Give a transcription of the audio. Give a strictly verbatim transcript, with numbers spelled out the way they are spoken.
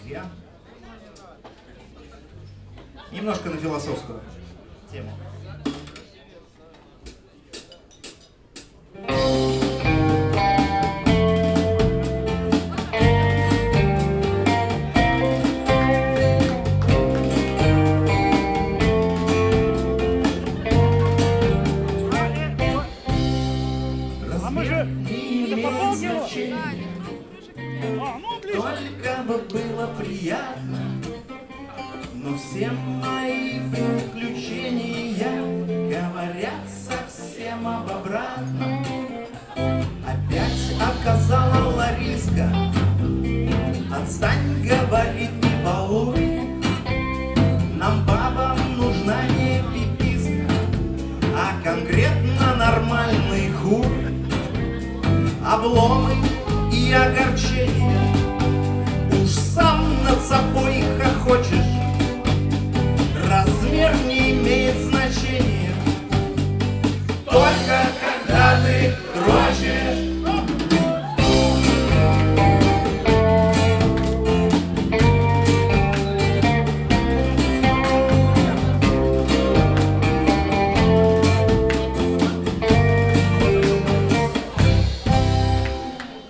друзья. Немножко на философскую тему. Размер не имеет значения, только бы было приятно. Но все мои приключения говорят совсем об обратном. Опять отказала Лариска. Отстань, говорит, не балуй. Нам, бабам, нужна не пиписка, а конкретно нормальный хуй. Обломы и огорчения, уж сам над собой хохочешь. Размер не имеет значения, только